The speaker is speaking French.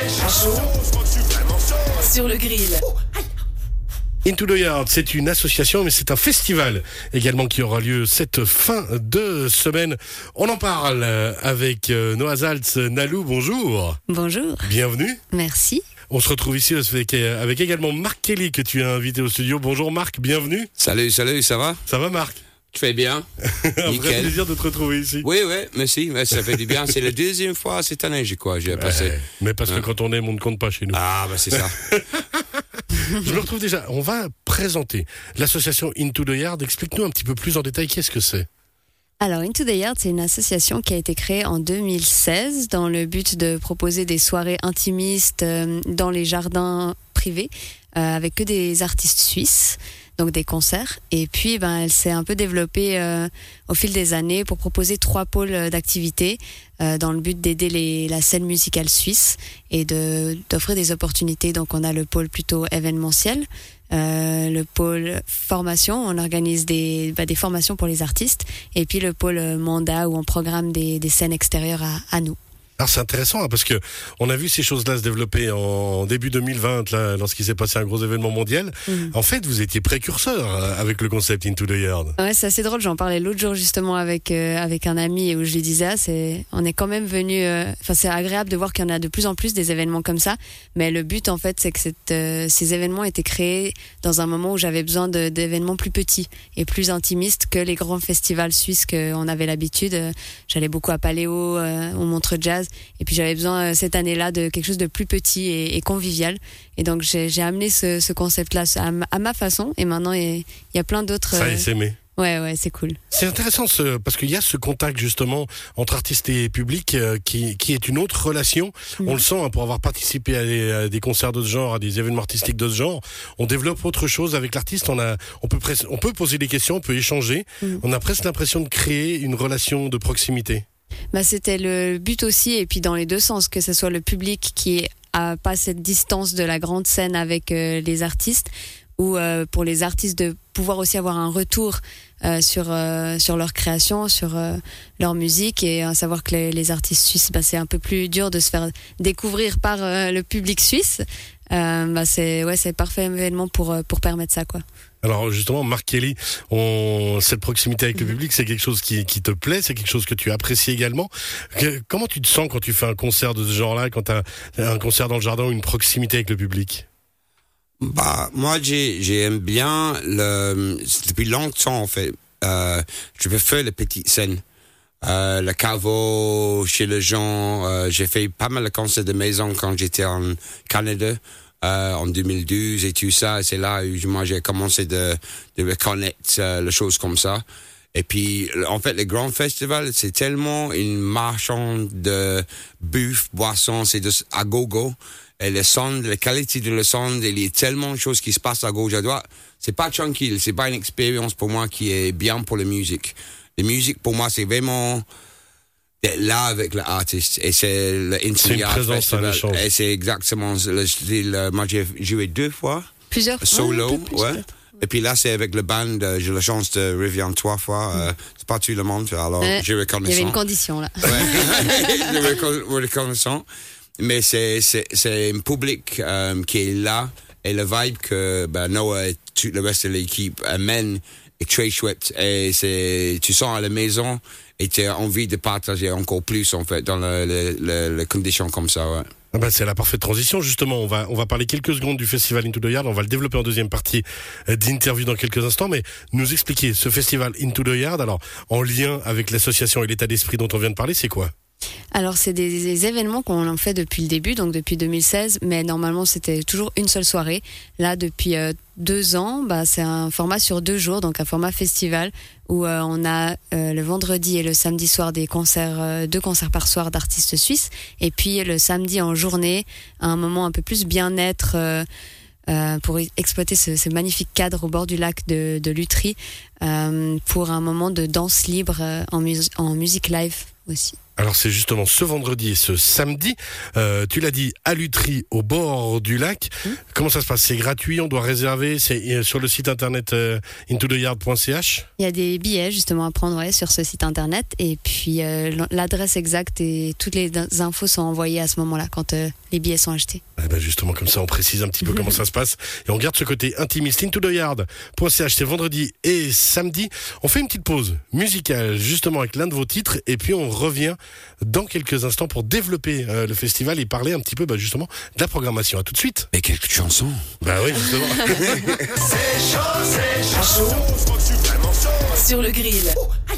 Sur le grill. Into the Yard, c'est une association, mais c'est un festival également qui aura lieu cette fin de semaine. On en parle avec Noah Zaltz. Nalou, bonjour. Bonjour. Bienvenue. Merci. On se retrouve ici avec également Marc Kelly que tu as invité au studio. Bonjour Marc, bienvenue. Salut, ça va? Ça va Marc? Tu fais bien. Un vrai plaisir de te retrouver ici. Oui, merci. Ouais, ça fait du bien. C'est la deuxième fois cette année, j'ai passé. Mais parce que quand on aime, on ne compte pas chez nous. Ah, c'est ça. Je me retrouve déjà. On va présenter l'association Into the Yard. Explique-nous un petit peu plus en détail qu'est-ce que c'est. Alors, Into the Yard, c'est une association qui a été créée en 2016 dans le but de proposer des soirées intimistes dans les jardins privés avec que des artistes suisses, donc des concerts. Et puis, elle s'est un peu développée au fil des années pour proposer 3 pôles d'activité dans le but d'aider la scène musicale suisse et d'offrir des opportunités. Donc, on a le pôle plutôt événementiel. Le pôle formation, on organise des formations pour les artistes, et puis le pôle mandat où on programme des scènes extérieures à nous. Alors c'est intéressant parce que on a vu ces choses-là se développer en début 2020 là, lorsqu'il s'est passé un gros événement mondial. En fait, vous étiez précurseur avec le concept Into the Yard. Ouais, c'est assez drôle. J'en parlais l'autre jour justement avec un ami où je lui disais on est quand même venu. C'est agréable de voir qu'il y en a de plus en plus des événements comme ça. Mais le but en fait, c'est que ces événements étaient créés dans un moment où j'avais besoin d'événements plus petits et plus intimistes que les grands festivals suisses qu'on avait l'habitude. J'allais beaucoup à Paléo, au Montreux Jazz. Et puis j'avais besoin cette année-là de quelque chose de plus petit et convivial. Et donc j'ai amené ce concept-là à ma façon. Et maintenant il y a plein d'autres. Ça y est, c'est aimé. Ouais, c'est cool. C'est intéressant parce qu'il y a ce contact justement entre artistes et public qui est une autre relation. On le sent pour avoir participé à des concerts de ce genre, à des événements artistiques de ce genre. On développe autre chose avec l'artiste. On peut poser des questions, on peut échanger. On a presque l'impression de créer une relation de proximité. C'était le but aussi, et puis dans les deux sens, que ce soit le public qui a pas cette distance de la grande scène avec les artistes, ou pour les artistes de pouvoir aussi avoir un retour sur leur création, sur leur musique, et savoir que les artistes suisses, c'est un peu plus dur de se faire découvrir par le public suisse. C'est parfait événement pour permettre ça, quoi. Alors justement, Marc Kelly, cette proximité avec le public, c'est quelque chose qui te plaît, c'est quelque chose que tu apprécies également. Comment tu te sens quand tu fais un concert de ce genre-là, quand tu as un concert dans le jardin ou une proximité avec le public? Moi, j'aime bien depuis longtemps, en fait. Je préfère les petites scènes. Le caveau, chez les gens. J'ai fait pas mal de concerts de maison quand j'étais en Canada. En 2012 et tout ça, c'est là où moi j'ai commencé de reconnaître les choses comme ça. Et puis, en fait, les grands festivals, c'est tellement une marchande de bouffe, boissons, c'est à gogo. Et le son, la qualité de le son, il y a tellement de choses qui se passent à gauche, à droite. C'est pas tranquille, c'est pas une expérience pour moi qui est bien pour la musique. La musique, pour moi, c'est vraiment d'être là avec l'artiste, et c'est c'est une présence à l'échange. Et c'est exactement le style. Moi j'ai joué 2 fois plusieurs solo, et puis là c'est avec le band. J'ai la chance de revenir 3 fois. C'est pas tout le monde, alors j'ai reconnaissant. Il y avait une condition là. J'ai reconnaissant, mais c'est un public qui est là, et le vibe que Noah et tout le reste de l'équipe amène est très chouette, et tu sens à la maison. Et tu as envie de partager encore plus, en fait, dans les conditions comme ça, ouais. C'est la parfaite transition, justement. On va parler quelques secondes du festival Into the Yard. On va le développer en deuxième partie d'interview dans quelques instants. Mais nous expliquer ce festival Into the Yard, alors, en lien avec l'association et l'état d'esprit dont on vient de parler, c'est quoi? Alors, c'est des événements qu'on en fait depuis le début, donc depuis 2016, mais normalement, c'était toujours une seule soirée. Là, depuis 2 ans, c'est un format sur 2 jours, donc un format festival, où on a le vendredi et le samedi soir 2 concerts par soir d'artistes suisses, et puis le samedi en journée, un moment un peu plus bien-être, pour exploiter ce magnifique cadre au bord du lac de Lutry, pour un moment de danse libre en musique live aussi. Alors c'est justement ce vendredi et ce samedi, tu l'as dit, à Lutry, au bord du lac. Comment ça se passe? C'est gratuit, on doit réserver, c'est sur le site internet intotheyard.ch. Il y a des billets justement à prendre sur ce site internet et puis l'adresse exacte et toutes les infos sont envoyées à ce moment-là quand les billets sont achetés. Eh ben justement, comme ça on précise un petit peu comment ça se passe et on garde ce côté intimiste. intotheyard.ch, c'est vendredi et samedi. On fait une petite pause musicale justement avec l'un de vos titres et puis on revient dans quelques instants pour développer le festival et parler un petit peu justement de la programmation. À tout de suite. Mais quelques chansons. Bah oui, justement. Sur le grill.